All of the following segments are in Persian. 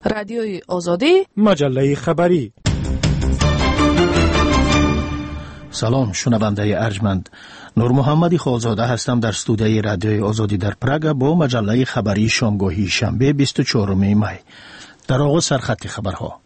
رادیوی آزادی، مجله خبری. سلام شنونده ارجمند، نور محمدی خالزاده هستم در استودیوی رادیوی آزادی در پراگ با مجله خبری شامگاهی شنبه 24 می. در آغاز سرخط خبرها.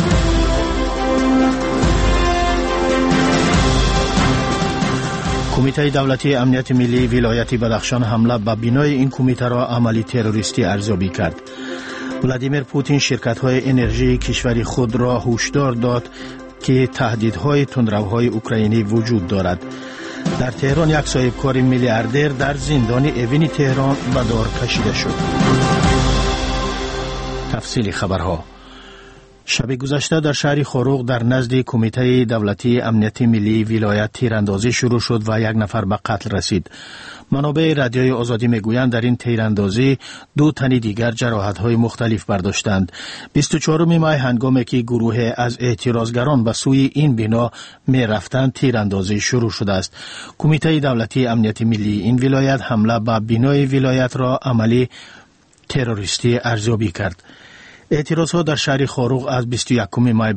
کمیته دولتی امنیت ملی ولایت بدخشان حمله به بنای این کمیته را عملی تروریستی ارزیابی کرد. ولادیمیر پوتین شرکت‌های انرژی کشور خود را هشدار داد که تهدیدهای تندروهای اوکراینی وجود دارد. در تهران یک صاحبکار میلیاردر در زندان اوین تهران به دار کشیده شد. تفصیل خبرها. شب گذشته در شهر خاروق در نزد کمیته دولتی امنیت ملی ولایت تیراندازی شروع شد و یک نفر به قتل رسید. منابع رادیوی آزادی میگویند در این تیراندازی 2 تن دیگر جراحت‌های مختلف برداشتند. 24 می هنگامی که گروه از اعتراضگران به سوی این بنا می رفتند تیراندازی شروع شده است. کمیته دولتی امنیت ملی این ولایت حمله به بنای ولایت را عملی تروریستی ارزیابی کرد. اعتراضها در شهر خاروق از 21 می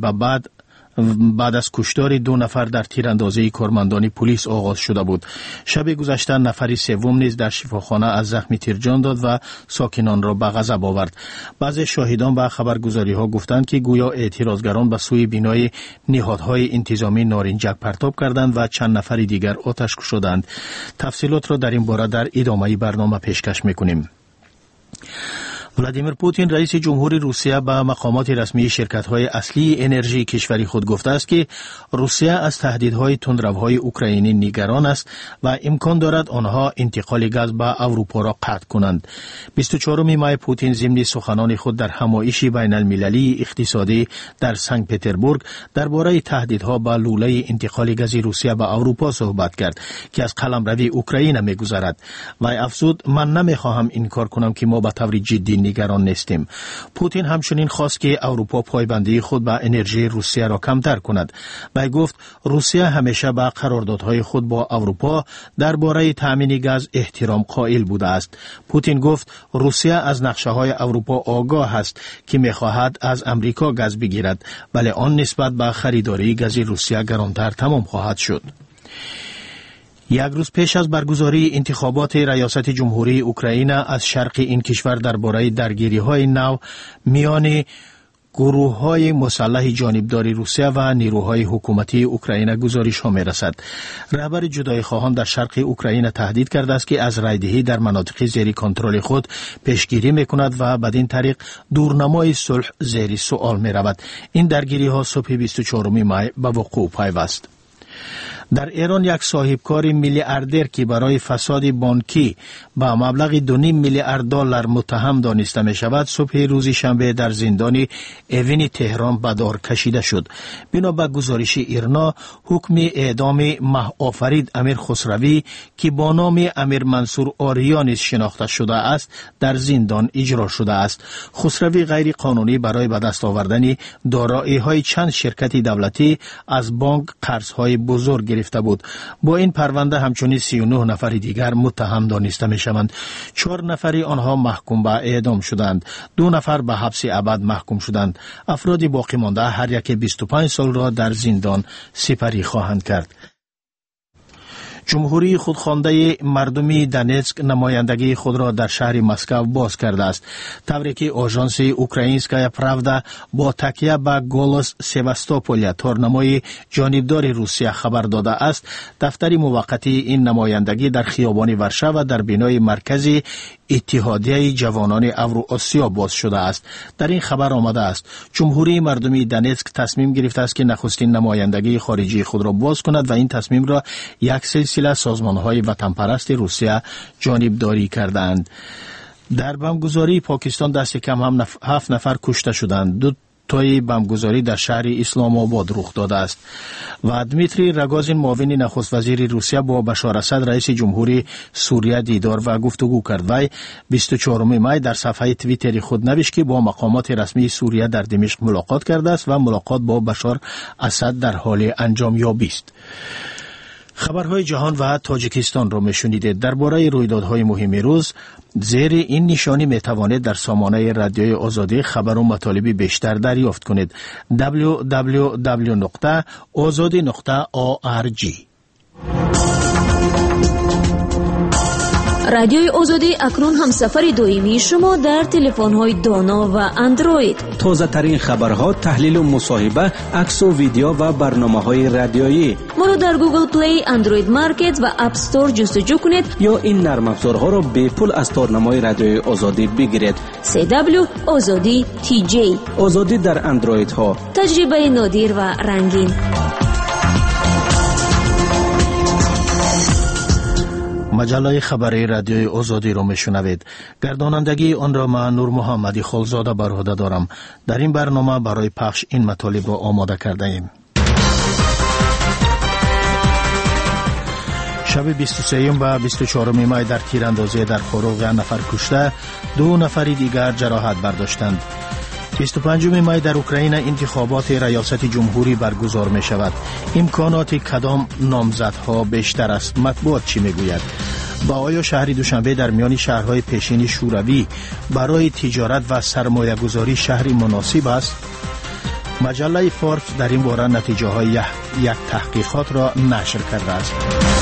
بعد از کشتار 2 نفر در تیراندازی کارمندان پلیس آغاز شده بود. شب گذشته نفری سوم نیز در شفاخانه از زخم تیر جان داد و ساکنان را به غضب آورد. بعضی شاهدان به خبرگزاری ها گفتند که گویا اعتراضگران به سوی بنای نهادهای انتظامی نارنجک پرتاب کردند و چند نفر دیگر آتش کشیدند. تفصیلات را در این باره در ادامه برنامه پیشکش میکنیم. ولادیمیر پوتین رئیس جمهوری روسیه به مقامات رسمی شرکت‌های اصلی انرژی کشوری خود گفته است که روسیه از تهدیدهای تندروهای اوکراینی نگران است و امکان دارد آنها انتقال گاز به اروپا را قطع کنند. 24 می پوتین ضمن سخنان خود در همایش بین المللی اقتصادی در سنت پترزبورگ درباره تهدیدها به لوله انتقال گاز روسیه به اروپا صحبت کرد که از قلمرو اوکراین می‌گذرد. وی افزود: من نمی‌خواهم انکار کنم که ما به طور جدی نگران نیستیم. پوتین همچنین خواست که اروپا پایبندی خود به انرژی روسیه را کمتر کند. وی گفت روسیه همیشه به قراردادهای خود با اروپا درباره تامین گاز احترام قائل بوده است. پوتین گفت روسیه از نقشه‌های اروپا آگاه است که می‌خواهد از امریکا گاز بگیرد، ولی آن نسبت به خریداری گاز روسیه گرانتر تمام خواهد شد. یک روز پیش از برگزاری انتخابات ریاست جمهوری اوکراین از شرق این کشور درباره درگیری‌های نو میان گروه‌های مسلح جانبدار روسیه و نیروهای حکومتی اوکراین گزارش‌ها می‌رسد. رهبر جدایی‌خواهان در شرق اوکراین تهدید کرده است که از رایدهی در مناطق زیر کنترل خود پیشگیری می‌کند و بدین طریق دورنمای صلح زیر سوال می‌رود. این درگیری‌ها صبح 24 می به وقوع پیوست. در ایران یک صاحبکار میلیاردر که برای فساد بانکی با مبلغ 2.5 میلیارد دلار متهم دانسته می شود صبح روز شنبه در زندان اوین تهران به دار کشیده شد. بنا به گزارش ایرنا حکم اعدام مه‌آفرید امیر خسروی که با نام امیر منصور آریا نیز شناخته شده است در زندان اجرا شده است. خسروی غیر قانونی برای به دست آوردن دارایی‌های چند شرکت دولتی از بانک قرض‌های بزرگ گرفته بود. با این پرونده همچنین 39 نفر دیگر متهم دانسته می شوند. 4 نفر آنها محکوم به اعدام شدند. 2 نفر به حبس ابد محکوم شدند. افراد باقی مانده هر یک 25 سال را در زندان سپری خواهند کرد. جمهوری خودخوانده مردمی دونتسک نمایندگی خود را در شهر مسکو باز کرده است. طوری که آژانس اوکراینسکایا پراودا با تکیه به گولوس سواستوپول تورنمای جانبدار روسیه خبر داده است، دفتر موقتی این نمایندگی در خیابان ورشو و در بنای مرکزی اتحادیه جوانان اوراسیا باز شده است. در این خبر آمده است جمهوری مردمی دونتسک تصمیم گرفته است که نخستین نمایندگی خارجی خود را باز کند و این تصمیم را یک سلسله سازمان‌های وطنپرست روسیه جانبداری کردند. در بمبگذاری پاکستان دست کم هم 7 نفر کشته شدند. 2 تای بمبگذاری در شهر اسلام آباد رخ داده است. و دمیتری راگوزین معاون نخست وزیر روسیه با بشار اسد رئیس جمهوری سوریه دیدار و گفتگو کرد. وی 24 می در صفحه توییتری خود نوشت که با مقامات رسمی سوریه در دمشق ملاقات کرده است و ملاقات با بشار اسد در حال انجام یابی است. خبرهای جهان و تاجیکستان را میشنیدید. درباره رویدادهای مهم روز زیر این نشانی میتوانید در سامانه رادیوی آزادی خبر و مطالب بیشتر دریافت کنید. www.azadi.org. رادیوی آزادی اکنون همسفر دائمی شما در تلفن‌های دانا و اندروید. تازه ترین خبرها، تحلیل و مصاحبه، عکس و ویدیو و برنامه‌های رادیویی. ما را در گوگل پلی، اندروید مارکت و اپ استور جستجو کنید یا این نرم افزارها را به پول از تارنمای رادیوی آزادی بگیرید. CW آزادی TJ. آزادی در اندروید ها. تجربه نادر و رنگین. مجله خبری رادیوی آزادی رو میشنوید. گردانندگی آن را من نور محمدی خالزاده بر عهده دارم. در این برنامه برای پخش این مطالب را آماده کرده ایم. شب 23 و 24 می در تیراندازی در خروق نفر کشته، 2 نفر دیگر جراحت برداشتند. 25 می در اوکراین انتخابات ریاست جمهوری برگزار می شود. امکانات کدام نامزدها بیشتر است؟ مطبوعات چی می گوید؟ با آیا شهر دوشنبه در میان شهرهای پیشین شوروی برای تجارت و سرمایه گذاری شهری مناسب است؟ مجله فوربس در این باره نتیجه های یک تحقیقات را نشر کرده است.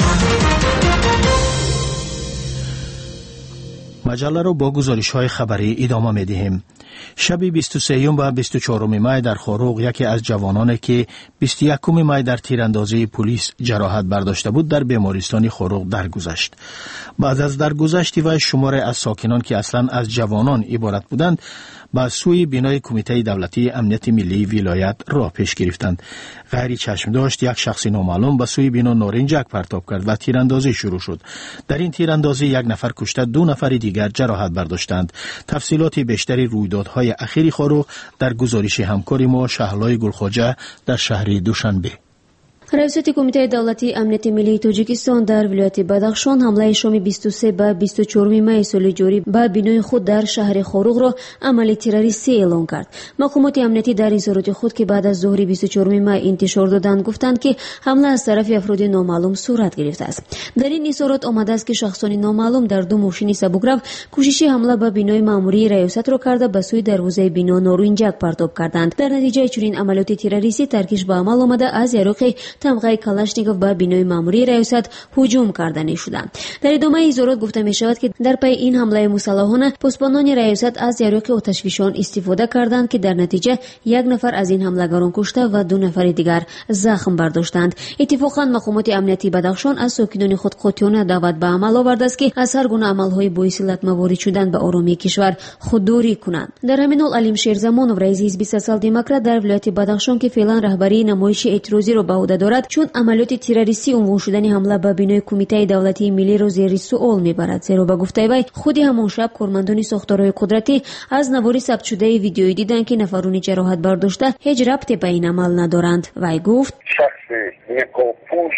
مجله را با گزارش های خبری ادامه می دهیم. شب 23 و 24 می در خروق یکی از جوانانی که 21 می در تیراندازی پلیس جراحت برداشته بود در بیمارستان خروق درگذشت. بعد از درگذشت و شمار از ساکنان که اصلا از جوانان عبارت بودند به سوی بینای کمیته دولتی امنیت ملی ولایت راه پیش گرفتند. غیر چشم داشت یک شخص نامعلوم به سوی بینا نارنجک پرتاب کرد و تیراندازی شروع شد. در این تیراندازی 1 نفر کشته، 2 نفر دیگر جراحت برداشتند. تفصیلات بیشتری رویدادهای اخیر خروق در گزارش همکار ما شهلای گلخواجه در شهر دوشنبه. رئیست کمیته دولتی امنیت ملی تاجیکستان در ولایت بدخشان حمله شام 23 و 24 می سال جاری به بینای خود در شهر خروق را عمل تروریستی اعلام کرد. مقامات امنیتی در اظهارات خود که بعد از ظهر 24 می انتشار دادند گفتند که حمله از طرف افراد نامعلوم صورت گرفته است. در این اظهارات آمده است که شخصان نامعلوم در 2 ماشین سبکرو کوشش حمله به بینای ماموری ریاست را کرده به سوی دروازه بینا نارنجک پرتاب کردند. در نتیجه چنین عملیات تروریستی ترکیش به عمل آمده از یاروق تمغه کلاشنیکوف به بینای ماموری ریاست هجوم کردنی شدند. در ادامه اظهارات گفته می شود که در پی این حمله مسلحانه پاسبانان ریاست از یاروق آتشفشان استفاده کردند که در نتیجه 1 نفر از این حملگران کشته و 2 نفر دیگر زخم برداشتند. اتفاقا مقامات امنیتی بدخشان از ساکنان خود قاطعانه دعوت به عمل آورده است که از هر گونه عملهای باعث لطمه وارد شدن به آرامی کشور خودداری کنند. در همین حال علیم شیرزمانov رئیس حزب سوسیال دموکرات در ولایت بدخشان که فعلا رهبری نمایش اعتراضی را به عهده دارد چون عملیات تروریستی عنوان شدن حمله به بینای کمیته دولتی ملی را زیر سوال میبرد، زیرا به گفته وی خود همان شب کارمندان ساختارهای قدرتی از نوار ثبت شده ویدیویی دیدند که نفرون جراحت برداشته هیچ ربطی به این عمل ندارند. وی گفت شخص نقابپوش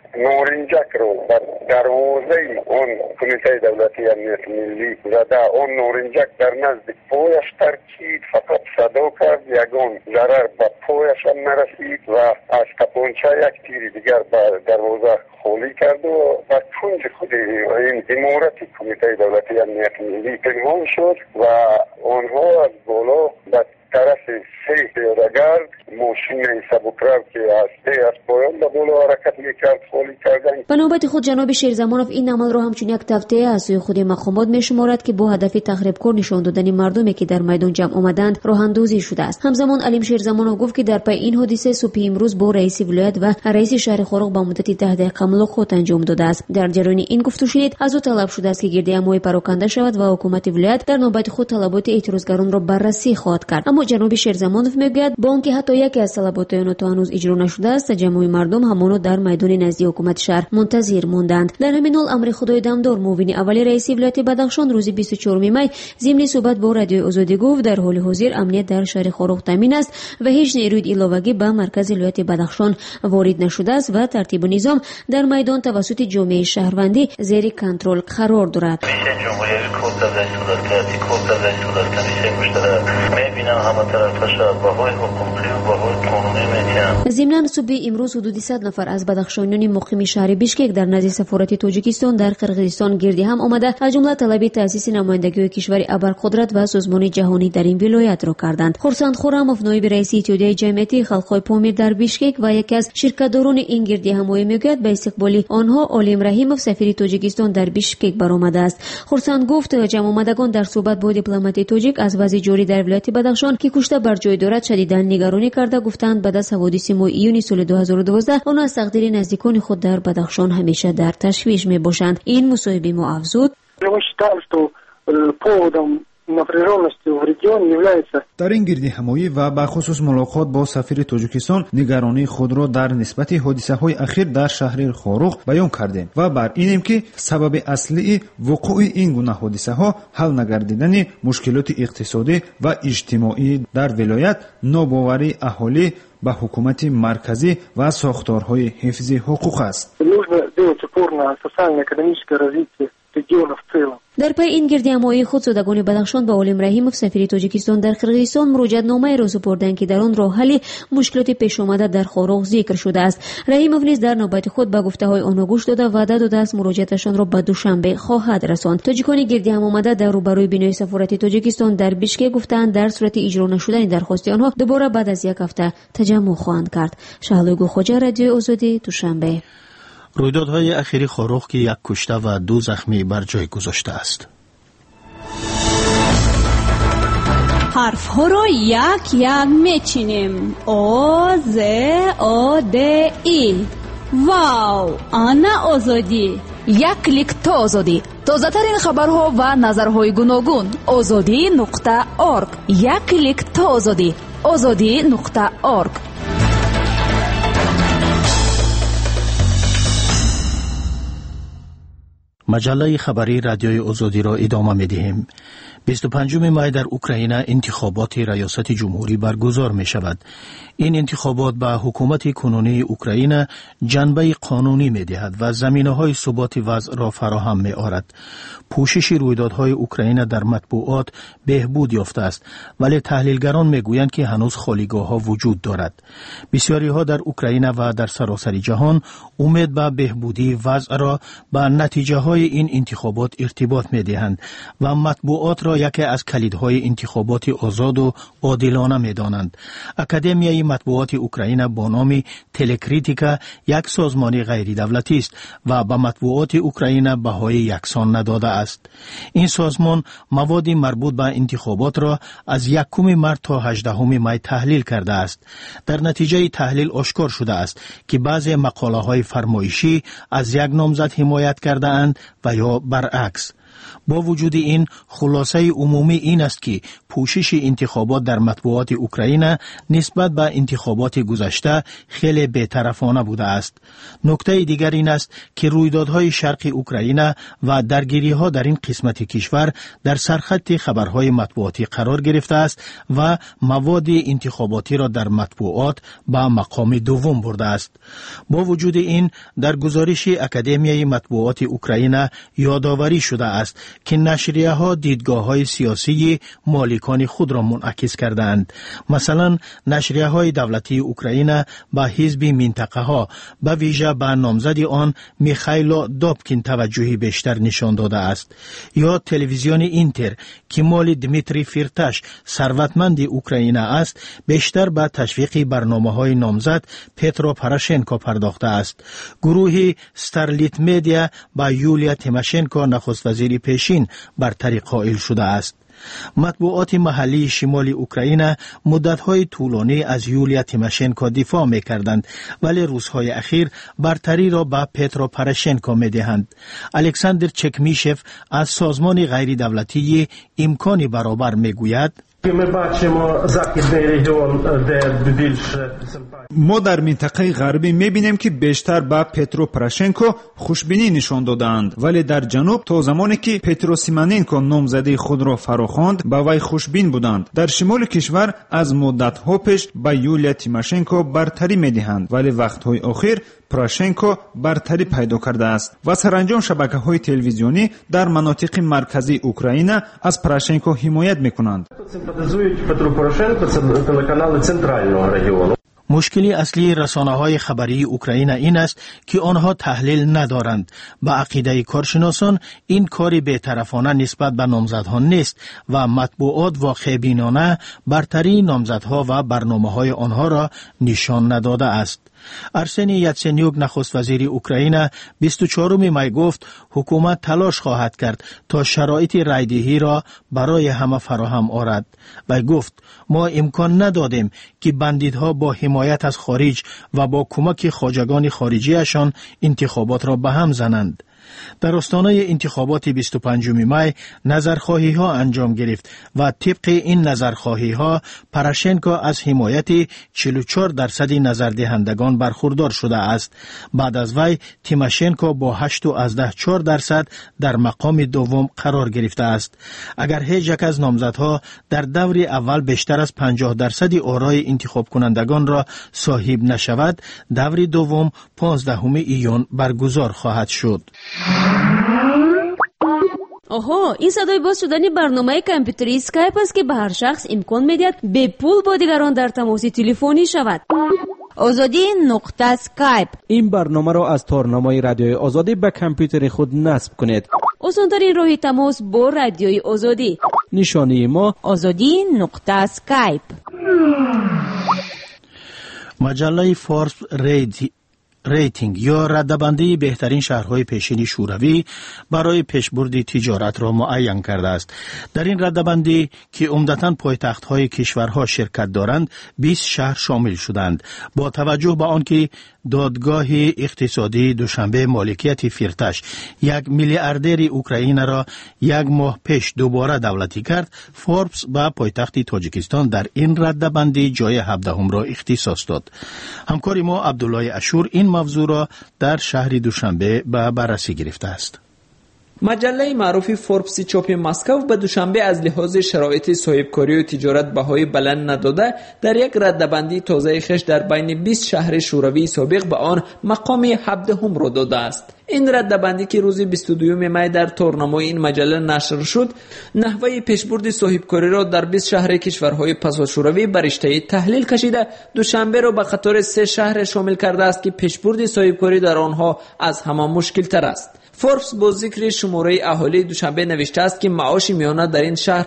نارنجک رو بر دروازه اون کمیته دولتی امنیت ملی زده. اون نارنجک در نزد پایش ترکید، فقط صدا کرد، یگان ضرر به پایش هم نرسید و از تپانچه یک تیر دیگر به دروازه خالی کرد و به کنج خود این امارت کمیته دولتی امنیت ملی پنهان شد و آنها از بالا به طرف 3 پیاده‌گرد ماشین سبکرو که از پایان به بالا حرکت میکرد خالی کردن. به نوبت خود جناب شیرزمانov این عمل را همچون یک تفتیه از سوی خود مقامات میشمارد که با هدف تخریبکار نشان دادن مردمی که در میدان جمع آمدند راه اندازی شده است. همزمان علیم شیرزمانov گفت که در پی این حادثه صبح امروز با رئیس ولایت و رئیس شهر خروق به مدت 10 دقیقه ملاقات انجام داده است. در جریان این گفتگو شنید از او طلب شده است که گردهمایی پراکنده شود و حکومت ولایت در نوبت خود طلبات اعتراضگران را بررسی خواهد کرد. اما جناب شیرزمانov میگوید با آنکه حتی یکی از طلبات آن تا هنوز اجرا نشده است، جمعی مردم همانو در میدان نزدیک حکومت شهر منتظر ماندند. در همین حال امر خدای دمدار معاون اول رئیس ولایت بدخشان روز 24 می ضمن صحبت با رادیو آزادی گفت در حال حاضر امنیت در شهر خروق تامین است و هیچ نیروی علاوه‌ای به مرکز ولایت بدخشان وارد نشده است و ترتیب نظام در میدان توسط جامعه شهروندی زیر کنترل قرار دارد. میبینم همه طرفش بهای حقوقی و بهای قانونی میتیم. ضمناً صبح امروز حدود 100 نفر از بدخشانیان مقیم شهر بیشکک در نزد سفارت تاجیکستان در قرقیزستان گردی هم آمده، از جمله طلب تأسیس نمایندگی کشور ابرقدرت و سازمان جهانی در این ولایت را کردند. خورسند خورموف نایب رئیس اتحادیه جمعیتی خلق‌های پامیر در بیشکک و یکی از شرکت‌داران این گردی همایی میگوید به استقبال آنها علیم رحیموف سفیر تاجیکستان در بیشکک برآمده است. خورسند گفت جمع آمدگان در صحبت با دیپلمات تاجیک از وضع جاری در ولایت بدخشان که کشته بر جای دارد شدیداً نگرانی کرده، گفتند بعد از حوادث ماه ایون سال 2012 آنها از تقدیر نزدیکان خود در بدخشان همیشه در تشویش میباشند. این مصاحبه ما افزود: در این گردی همایی و به خصوص ملاقات با سفیر تاجیکستان نگرانی خود را در نسبت حادثه های اخیر در شهر خاروق بیان کردیم و بر اینیم که سبب اصلی وقوع این گونه حادثه ها حل نگردیدن مشکلات اقتصادی و اجتماعی در ولایت، ناباوری اهالی به حکومت مرکزی و ساختارهای حفظ حقوق است. در پی این گردی همایی خود زدگان بدخشان با علیم رحیموف سفیر تاجیکستان در قرقیزستان مراجعت نامه را سپردند که در آن راه حل مشکلات پیش آمده در خاروق ذکر شده است. رحیموف نیز در نوبت خود به گفته‌های آنها گوش داده و وعده داده است مراجعتشان را به دوشنبه خواهد رساند. تاجیکان گردی هم آمده در روبروی بینای سفارت تاجیکستان در بیشکک گفتند در صورت اجرا نشدن درخواست آنها دوباره بعد از یک هفته تجمع خواهند کرد. شهلوگو خوجا، رادیو آزادی، دوشنبه. رویدادهای اخیری خاروق که یک کشته و 2 زخمی بر جای گذاشته است. حرف ها را یک یک میچینیم. آ ز آ د ای. واو، آنا آزادی. یک کلیک تا آزادی. تازه ترین خبرها و نظرهای گوناگون. azadi.org. یک کلیک تا آزادی. azadi.org. مجله خبری رادیوی آزادی را ادامه می‌دهیم. 25 می در اوکراین انتخابات ریاست جمهوری برگزار می شود. این انتخابات به حکومت کنونی اوکراین جنبه قانونی می دهد و زمینه‌های ثبات وضع را فراهم می آورد. پوشش رویدادهای اوکراین در مطبوعات بهبود یافته است، ولی تحلیلگران می گویند که هنوز خالیگاه‌ها وجود دارد. بسیاری‌ها در اوکراین و در سراسر جهان امید به بهبودی وضع را به نتیجه‌های این انتخابات ارتباط می دهند و مطبوعات را یکی از کلیدهای انتخابات آزاد و عادلانه می دانند. اکادمیای مطبوعات اوکراین با نام تلکریتیکا یک سازمان غیر دولتی است و به مطبوعات اوکراین بهای یکسان نداده است. این سازمان مواد مربوط به انتخابات را از 1 مارس تا 18 می تحلیل کرده است. در نتیجه تحلیل آشکار شده است که بعضی مقاله های فرمایشی از یک نامزد حمایت کرده اند و یا برعکس. با وجود این، خلاصه عمومی این است که پوشش انتخابات در مطبوعات اوکراین نسبت به انتخابات گذشته خیلی بی‌طرفانه بوده است. نکته دیگر این است که رویدادهای شرق اوکراین و درگیری‌ها در این قسمت کشور در سرخط خبرهای مطبوعاتی قرار گرفته است و مواد انتخاباتی را در مطبوعات به مقام دوم برده است. با وجود این، در گزارش اکادمیای مطبوعات اوکراین یادآوری شده است که نشریه ها دیدگاه های سیاسی مالکان خود را منعکس کردند. مثلا نشریه های دولتی اوکراین با حزب منطقه ها به ویژه به نامزد آن میخائیل دابکین توجهی بیشتر نشان داده است. یا تلویزیون اینتر که مال دمیتری فیرتاش ثروتمند اوکراین است بیشتر به تشویق برنامه های نامزد پترو پروشنکو پرداخته است. گروه ستارلیت مدیا با یولیا تیماشنکو نخست وزیر پیشین برتری قائل شده است. مطبوعات محلی شمال اوکراین مدت‌های طولانی از یولیا تیماشنکو دفاع می‌کردند، ولی روزهای اخیر برتری را به پترو پروشنکو می‌دهند. الکساندر چکمیشف از سازمان غیر دولتی امکانی برابر می‌گوید: ما در منطقه غربی میبینیم که بیشتر به پترو پروشنکو خوشبینی نشان دادند، ولی در جنوب تا زمانی که پترو سیموننکو نامزدی خود را فراخواند به وی خوشبین بودند. در شمال کشور از مدت‌ها پیش به یولیا تیماشنکو برتری میدهند، ولی وقت‌های اخیر پوراشنکو برتری پیدا کرده است و سرانجام شبکه‌های تلویزیونی در مناطق مرکزی اوکراین از پوراشنکو حمایت می‌کنند. مشکلی اصلی رسانه‌های خبری اوکراین این است که آنها تحلیل ندارند. با عقیده کارشناسان این کاری بی‌طرفانه نسبت به نامزدها نیست و مطبوعات واقع‌بینانه برتری نامزدها و برنامه‌های آنها را نشان نداده است. ارسنی یاتسنیوک نخست وزیر اوکراین 24 می گفت حکومت تلاش خواهد کرد تا شرایط رایدهی را برای همه فراهم آورد و گفت ما امکان ندادیم که بندیدها با حمایت از خارج و با کمک خواجگان خارجیشان انتخابات را به هم زنند. در آستانه انتخابات 25 می نظرخواهی ها انجام گرفت و طبق این نظرخواهی ها پوراشنکو از حمایت 44% نظردهندگان برخوردار شده است. بعد از وی تیماشنکو با 8.4% در مقام دوم قرار گرفته است. اگر هیچ یک از نامزدها در دور اول بیشتر از 50% آرای انتخاب کنندگان را صاحب نشود، دور دوم 15 ایون برگزار خواهد شد. آها، این صدای باز شدن برنامه کامپیوتری اسکایپ است که به هر شخص امکان می‌دهد به پول با دیگران در تماس تلفنی شود. آزادی نقطه اسکایپ. این برنامه را از تارنمای رادیوی آزادی به کامپیوتر خود نصب کنید. آسان‌ترین راه تماس با رادیوی آزادی. نشانی ما آزادی نقطه اسکایپ. مجله فوربس ریتینگ یا رده‌بندی بهترین شهرهای پیشین شوروی برای پیشبرد تجارت را معین کرده است. در این رده‌بندی که عمدتاً پایتخت‌های کشورها شرکت دارند 20 شهر شامل شدند. با توجه به آنکه دادگاه اقتصادی دوشنبه مالکیت فیرتاش یک میلیاردر اوکراین را یک ماه پیش دوباره دولتی کرد، فوربس با پایتخت تاجیکستان در این رده‌بندی جای 17 را اختصاص داد. همکار ما عبدالله اشور این موضوع را در شهر دوشنبه به بررسی گرفته است. مجله معروف فوربس چاپ مسکو به دوشنبه از لحاظ شرایط صاحبکاری و تجارت بهای بلند نداده در یک رده‌بندی تازه خش در بین 20 شهر شوروی سابق به آن مقام 17 را داده است. این رده‌بندی که روز 22 می در تورنمای این مجله نشر شد، نحوه پیشبرد صاحبکاری را در 20 شهر کشورهای پس از شوروی بر رشته تحلیل کشیده دوشنبه را به قطار 3 شهر شامل کرده است که پیشبرد صاحبکاری در آنها از همه مشکل تر است. فوربس با ذکر شماره اهالی دوشنبه نوشته است که معاش میانه در این شهر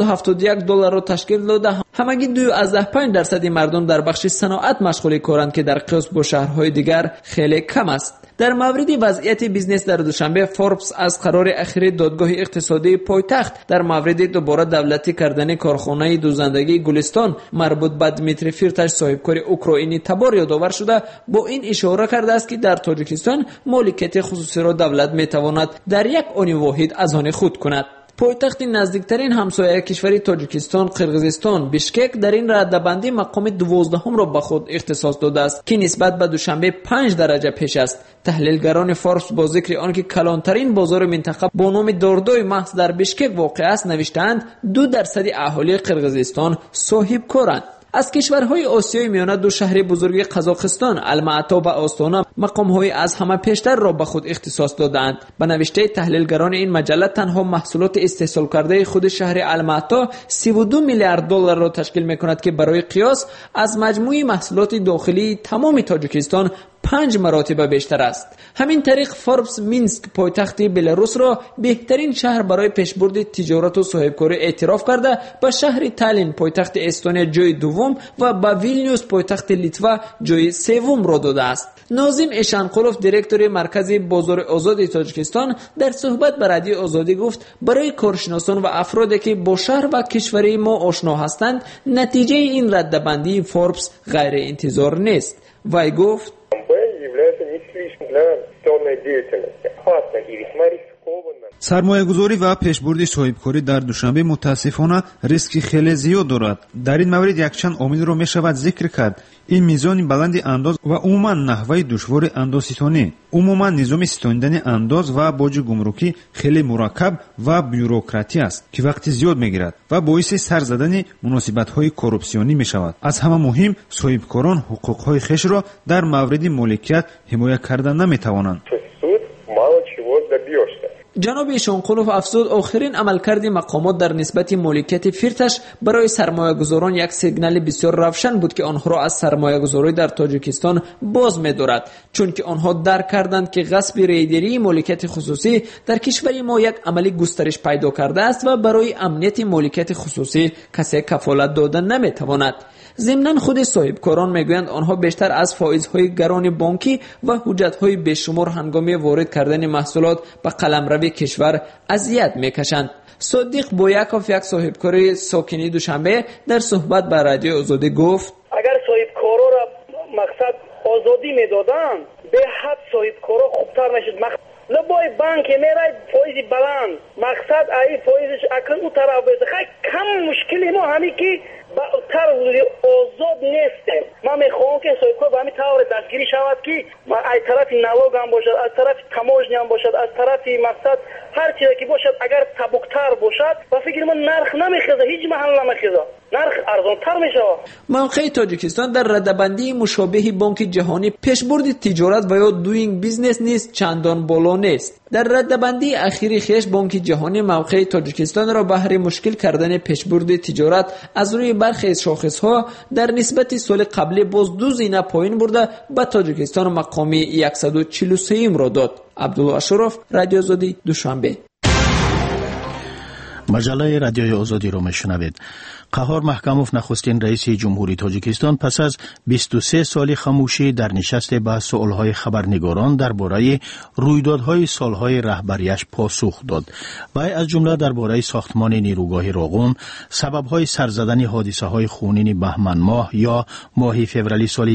$271 را تشکیل داده. همگی 2.5% مردم در بخش صنعت مشغول کارند که در قیاس با شهرهای دیگر خیلی کم است. در مورد وضعیت بیزنس در دوشنبه فوربس از قرار اخیر دادگاه اقتصادی پایتخت در مورد دوباره دولتی کردن کارخانه دوزندگی گلستان مربوط به دمیتری فیرتاش صاحبکار اوکراینی تبار یادآور شده با این اشاره کرده است که در تاجیکستان مالکیت خصوصی را دولت میتواند در یک آن واحد از آن خود کند. پایتخت نزدیکترین همسایه کشوری تاجیکستان قرقیزستان بیشکک در این رده‌بندی مقام 12 را به خود اختصاص داده است که نسبت به دوشنبه 5 درجه پیش است. تحلیلگران فوربس با ذکر آنکه کلانترین بازار منطقه با نام داردوی محض در بیشکک واقع است نوشتند 2% اهالی قرقیزستان صاحب کارند. از کشورهای آسیای میانه 2 شهر بزرگ قزاقستان الماتا و آستانا مقام‌های از همه پیشتر را به خود اختصاص دادند. به نوشته تحلیلگران این مجله تنها محصولات استحصال کرده خود شهر الماتا 32 میلیارد دلار را تشکیل می‌کند که برای قیاس از مجموع محصولات داخلی تمام تاجیکستان 5 مراتب بیشتر است. همین طریق فوربس مینسک پایتخت بلاروس را بهترین شهر برای پیشبرد تجارت و صاحبکاری اعتراف کرده، به شهر تالین پایتخت استونیا جای دوم و به ویلنیوس پایتخت لیتوا جای سوم را داده است. ناظم اشانقولوف دیرکتور مرکز بازار آزاد تاجیکستان در صحبت با رادیو آزادی گفت برای کارشناسان و افرادی که با شهر و کشور ما آشنا هستند نتیجه این رده‌بندی فوربس غیر انتظار نیست. وی گفت сармоягузорӣ ва пешбурди соҳибкорӣ дар душанбе мутаассифона риски хеле зиёд дорад. дар ин маврид якчанд омилро мешавад зикр кард. ин мизони баланди андоз ва умуман наҳваи душвори андозситонӣ. умуман низоми ситонидани андоз ва боҷи гумрукӣ хеле мураккаб ва бюрократӣ аст, ки вақти зиёд мегирад ва боиси сар задани муносибатҳои коррупсионӣ мешавад. аз ҳама муҳим, соҳибкорон ҳуқуқҳои хешро дар мавриди моликият ҳимоя карда наметавонанд. ҷаноби ишонқулов афзуд, охирин амалкарди мақомот дар нисбати моликияти фирташ барои сармоягузорон як сигнали бисёр равшан буд, ки онҳоро аз сармоягузорӣ дар Тоҷикистон боз медорад, чунки онҳо дарк карданд, ки ғасби рейдерии моликияти хусусӣ дар кишвари мо як амали густариш пайдо кардааст ва барои амнияти моликияти хусусӣ касе кафолат дода наметавонад. ضمناً خود صاحبکاران میگویند آنها بیشتر از فائزهای گران بانکی و حجتهای بیشمار هنگام وارد کردن محصولات به قلمرو کشور اذیت میکشند. صدیق بویاکوف، یک صاحبکار ساکنی دوشنبه، در صحبت با رادیو آزادی گفت: اگر صاحبکارا را مقصد آزادی میدادند به حد صاحبکارا خوبتر میشد. لبای بانک میرای فایز بلند مقصد ای فایزش اکن اون طرف بزه خیلی کم مشکلی ما همی که با تر آزاد نیستیم. ما میخواهم که صاحبکار به همین طور دستگیری شود که از طرف نواگ هم باشد، از طرف تماجنی هم باشد، از طرف مقصد هر چیزی که باشد اگر تبوکتر باشد و فکر من نرخ نمیخیزه، هیچ محل نمیخیزه، نرخ ارزانتر میشه. موقع تاجیکستان در ردبندی مشابه بانک جهانی پیشبرد تجارت و یا دوینگ بیزنس نیست چندان بالا نیست. در ردبندی اخیری خیش بانک جهانی موقع تاجیکستان را بهر مشکل کردن پیشبرد تجارت از روی برخی از شاخصها در نسبت سال قبل باز 2 زینه پایین برده به تاجیکستان مقامی 143 را داد. عبدالله اشرف، رادیو آزادی، دوشنبه. مجله رادیوی آزادی رو میشنوید. قهار محکموف، نخستین رئیس جمهوری تاجیکستان، پس از 23 سال خاموشی در نشست به سوالهای خبرنگاران درباره رویدادهای سالهای رهبریش پاسخ داد. وی از جمله درباره ساختمان نیروگاه راغون، سببهای سرزدن حادثه‌های خونین بهمن ماه یا ماه فوریه سال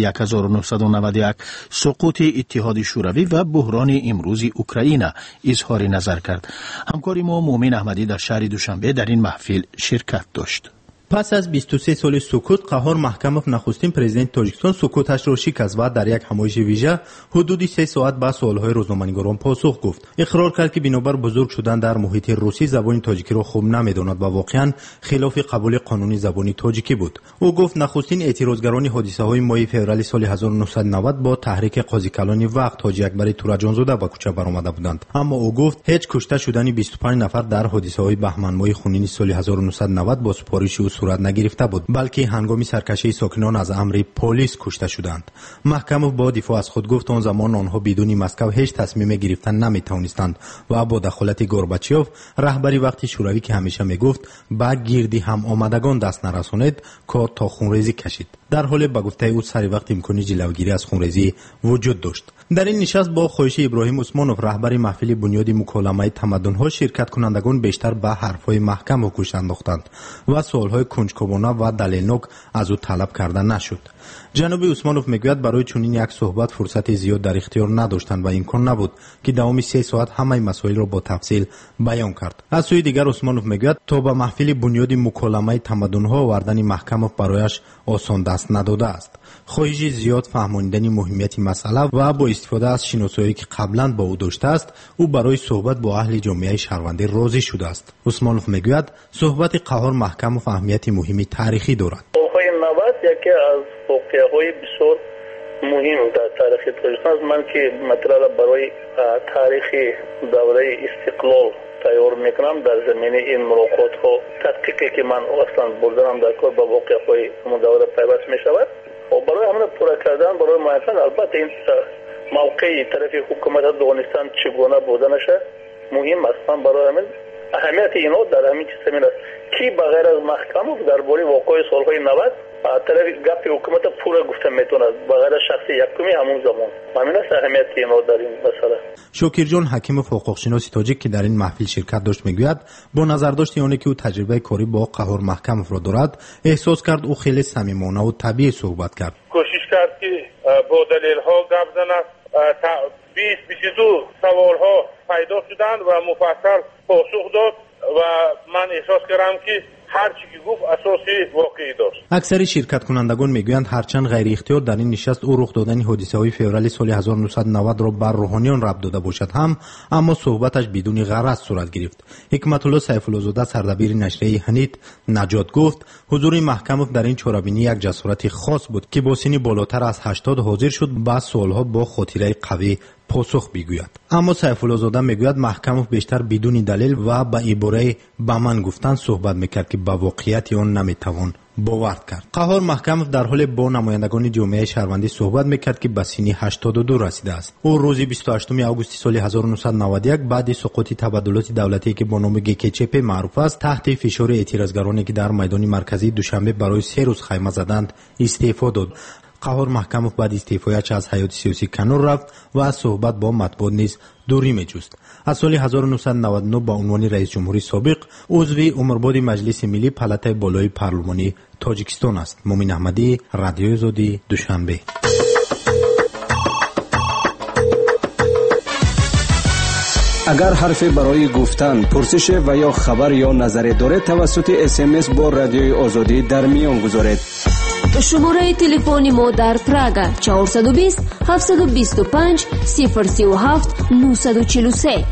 1991، سقوط اتحاد شوروی و بحران امروز اوکراین اظهار نظر کرد. همکار ما مومن احمدی در شهر دوشنبه در این محفل شرکت داشت. پس از 23 سال سکوت، قهار محکموف، نخستین پرزیدنت تاجیکستان، سکوتش را شکست و در یک همایش ویژه حدود 3 ساعت به سوالهای روزنامه‌نگاران پاسخ گفت. اقرار کرد که بنابر بزرگ شدن در محیط روسی زبان تاجیکی را خوب نمی‌داند و واقعاً خلاف قبول قانونی زبان تاجیکی بود. او گفت نخستین اعتراضگران حادثه‌های ماه فوریه سال 1990 با تحریک قاضی کلان وقت حاجی اکبر تورجانزاده به کوچه برآمده بودند. اما او گفت هیچ کشته شدن 25 نفر در حادثه‌های بهمن ماه خونین سال 1990 با سپارش او صورت نگرفته بود، بلکه هنگام سرکشی ساکنان از امر پلیس کشته شدند. محکموف با دفاع از خود گفت آن زمان آنها بدون مسکو هیچ تصمیم گرفتن نمی‌توانستند و با دخالت گورباچیوف، رهبری وقت شوروی که همیشه میگفت با گردی هم آمدگان دست نرسانید، کار تا خونریزی کشید. در حال به گفته او سر وقت امکانی جلوگیری از خونریزی وجود داشت. در این نشست با خواهش ابراهیم عثمانوف، رهبر محفل بنیاد مکالمه تمدن‌ها، شرکت کنندگان بیشتر به حرف‌های محکم و گوش انداختند و سوال‌های کنجکاوانه و دلیلناک از او طلب کرده نشد. جناب عثمانوف میگوید برای چنین یک صحبت فرصت زیاد در اختیار نداشتند و امکان نبود که دوام 3 ساعت همه مسائل را با تفصیل بیان کرد. از سوی دیگر عثمانوف میگوید تا به محفل بنیاد مکالمه تمدن‌ها آوردن محکموف برایش آسان دست نداده است. خواهش زیاد فهماندن مهمیت مسئله و با استفاده از شناسایی که قبلا با او داشته است، او برای صحبت با اهل جامعه شهروندی راضی شده است. عثمانوف میگوید صحبت قهار محکموف اهمیت مهمی تاریخی دارد. یکی از واقعه‌های بسیار مهم در تاریخ تاجیکستان است. من که مطلب برای تاریخ دوره استقلال تیار میکنم در زمینه این ملاقات ها تحقیقی که من اصلا بردم در کار با واقعه‌های همون دوره پیوست میشود و برای همون پورا کردن برای معرفت البته این موقعی طرف حکومت افغانستان چگونه بودنشه مهم است. من برای همین اهمیت اینو در همین زمینه است که بغیر از محکم درباره واقعه سالهای 90 طرف گپ حکومت پورا گفته میتونه بغیر شخص یکمی همون زمان همین است اهمیت اینو در این مسئله. شاکرجان حکیم حقوقشناس تاجیک که در این محفل شرکت داشت میگوید با نظر داشت آنی که او تجربه کاری با قهار محکموف را دارد، احساس کرد او خیلی صمیمانه و طبیعی صحبت کرد. کوشش کرد که با دلیل ها گپ زند، 20-22 سوال ها پیدا شدند و مفصل پاسخ داد و من احساس کردم که هر چی که گفت اساسی واقعی داشت. اکثر شرکت کنندگان میگویند هرچند غیر اختیار در این نشست او رخ دادن حادثه‌های فوریه سال 1990 را بر روحانیان ربط داده باشد هم، اما صحبتش بدون غرض صورت گرفت. حکمت الله سیف الله زاده سردبیر نشریه هنید نجات گفت حضور محکموف در این چهاربینی یک جسارت خاص بود که با سن بالاتر از 80 حاضر شد بعد سالها با خاطره قوی پاسخ بگوید. اما سیف الله زاده میگوید محکموف بیشتر بدون دلیل و به عباره به من گفتن صحبت میکرد که به واقعیت آن نمیتوان باور کرد. قهار محکموف در حال با نمایندگان جامعه شهروندی صحبت میکرد که به سن 82 رسیده است. او روز 28 آگوست سال 1991 بعد سقوط تبادلات دولتی که با نام گیکچپ معروف است تحت فشار اعتراضگرانی که در میدان مرکزی دوشنبه برای 3 روز خیمه زدند استعفا داد. قهار محکموف بعد استعفایش از حیات سیاسی کنار رفت و از صحبت با مطبوعات نیز دوری میجست. از سال 1999 با عنوان رئیس جمهوری سابق عضو عمرباد مجلس ملی پالاتای بالای پارلمانی تاجیکستان است. مومن احمدی، رادیو آزادی، دوشنبه. اگر حرفی برای گفتن، پرسش و یا خبر یا نظری دارید توسط SMS با رادیوی آزادی در میان گذارید. شماره تلفن ما در پراگ 420 725 037 943.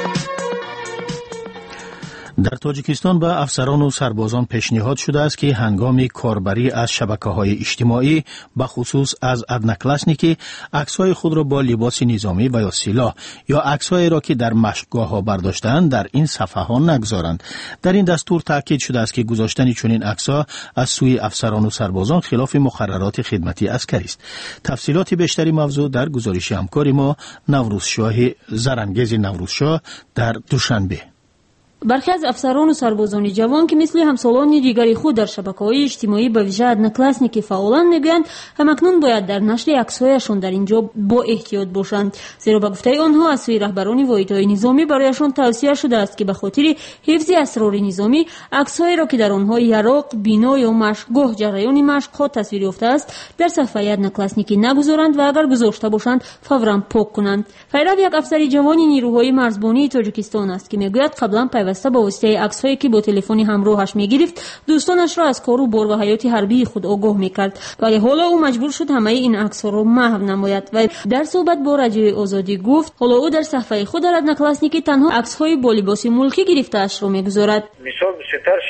در تاجیکستان به افسران و سربازان پیشنهاد شده است که هنگام کاربری از شبکه‌های اجتماعی به خصوص از ادناکلاسنیکی عکس‌های خود را با لباس نظامی و یا سلاح یا عکس‌هایی را که در مشقگاه‌ها برداشتند در این صفحه‌ها نگذارند. در این دستور تاکید شده است که گذاشتن چنین عکس‌ها از سوی افسران و سربازان خلاف مقررات خدمتی عسکری است. تفصیلات بیشتری موضوع در گزارش همکار ما نوروزشاه زرانگیز نوروزشاه در دوشنبه. برخی از افسران و سربازان جوان که مثل همسالان دیگری خود در شبکه‌های اجتماعی به ویژه ادناکلاسنیکی فعالان میگویند همکنون باید در نشر عکس‌هایشان در اینجا با احتیاط باشند، زیرا به گفته آنها از سوی رهبران واحدهای نظامی برایشان توصیه شده است که به خاطر حفظ اسرار نظامی عکس‌هایی را که در آنها یراق، بنا یا مشقگاه جریان مشق‌ها تصویر یافته است در صفحه ادناکلاسنیکی نگذارند و اگر گذاشته باشند فوراً پاک کنند. پیرو یک افسر جوان نیروهای مرزبانی تاجیکستان است که میگوید قبلا پیوسته با واسطه عکس‌هایی که با تلفن همراهش می‌گرفت دوستانش را از کار و بار و حیات حربی خود آگاه می‌کرد، ولی حالا او مجبور شد همه این عکس‌ها را محو نماید و در صحبت با رادیوی آزادی گفت حالا او در صفحه خود در ادناکلاسنیکی تنها عکس‌های با لباس ملکی گرفته اش را می‌گذارد. مثال بسیار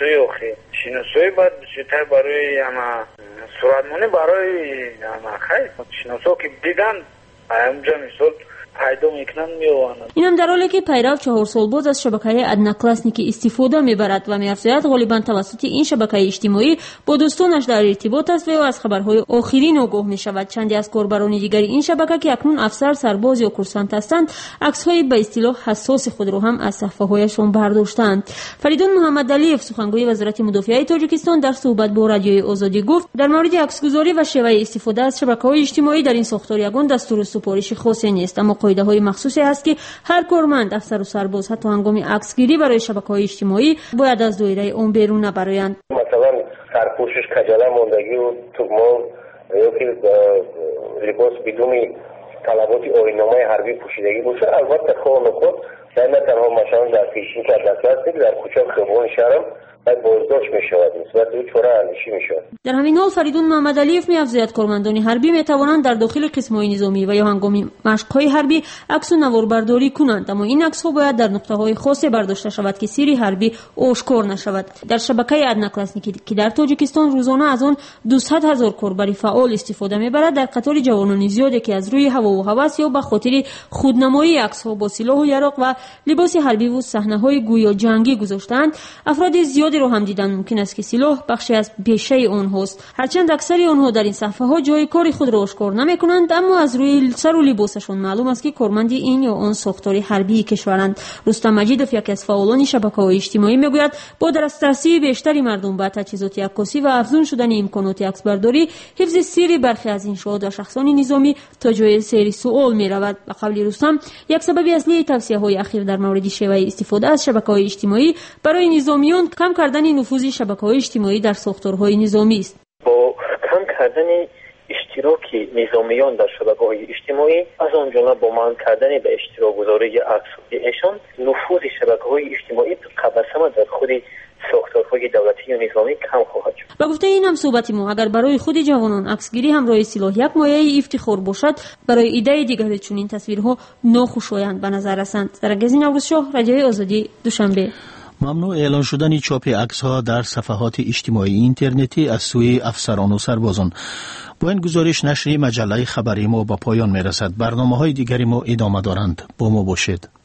شناسایی بعد بسیار برای اما صورتمانی برای اما خیر شناسا که دیدن اونجا مثال پیدا میکنن میوانند. اینم در حالی که پیرو 4 سال باز از شبکه ادناکلاسنیکی استفاده میبرد و می‌افزاید غالبا توسط این شبکه اجتماعی با دوستانش در ارتباط است و از خبرهای آخرین آگاه میشود. چندی از کاربران دیگر این شبکه که اکنون افسر، سرباز یا کورسانت هستند عکس‌های به اصطلاح حساس خود را هم از صفحه‌هایشان برداشتند. فریدون محمد علیف سخنگوی وزارت مدافعه تاجیکستان در صحبت با رادیوی آزادی گفت در مورد عکسگذاری و شیوه استفاده از شبکه‌های اجتماعی در این ساختار یگان دستور سپارش خاصی نیست، اما قاعده‌های مخصوصی هست که هر کارمند، افسر و سرباز حتی هنگام عکسگیری برای شبکه‌های اجتماعی باید از دایره اون بیرون نبرایند. مثلا سرپوشش کجاله ماندگی و تومال یا که لباس بدون طلبات آیین‌نامه حربی پوشیدگی باشه. البته خود نه تنها مثلا در پیشین که دست در کوچه خیابان شهرم بازداشت می‌شود، نسبت به چوره اندیشی می‌شود. در همین حال فریدون محمد علیف می‌افزاید کارمندان حربی می‌توانند در داخل قسم‌های نظامی و یا هنگام مشق‌های حربی عکس و نواربرداری کنند، اما این عکس‌ها باید در نقطه‌های خاصی برداشته شود که سری حربی آشکار نشود. در شبکه ادناکلاسنیکی که در تاجیکستان روزانه از آن 200,000 کاربری فعال استفاده می‌برد، در قطار جوانان زیادی که از روی هوا و هوس یا به خاطر خودنمایی عکس‌ها با سلاح و یراق و لباس حربی و صحنه‌های گویا جنگی گذاشتند، افراد زیادی رو هم دیدن ممکن است که سلاح بخشی از پیشه آنهاست. هرچند اکثر آنها در این صفحه‌ها جای کار خود را آشکار نمی‌کنند، اما از روی سر و لباسشون معلوم است که کارمند این یا آن ساختار حربی کشورند. رستم مجیدوف یکی از فعالان شبکه‌های اجتماعی میگوید با دسترسی بیشتری مردم به تجهیزات عکاسی و افزون شدن امکانات عکسبرداری، حفظ سری برخی از انشاءات و شخصان نظامی تا جای سری سوال می‌رود. به قول رستم یک سبب اصلی توصیه‌های اخیر در مورد شیوه استفاده از شبکه‌های اجتماعی برای نظامیان کم کردن نفوذ شبکه‌های اجتماعی در ساختارهای نظامی است. با کم کردن اشتراک نظامیان در شبکه‌های اجتماعی، از آن جمله با منع کردن به اشتراک گذاری عکس‌های ایشان، نفوذ شبکه‌های اجتماعی قبسمه در خود ساختارهای دولتی و نظامی کم خواهد شد. با گفته این هم صحبت ما، اگر برای خود جوانان عکسگیری همراه سلاح یک مایه افتخار باشد، برای ایده دیگر چنین تصویرها ناخوشایند به نظر رسند. درگذی نوروزشاه، رادیوی آزادی، دوشنبه. ممنوع اعلان شدن چاپ عکس‌ها در صفحات اجتماعی اینترنتی از سوی افسران و سربازان. با این گزارش نشر مجله خبری ما به پایان میرسد. برنامه‌های دیگری ما ادامه دارند. با ما باشید.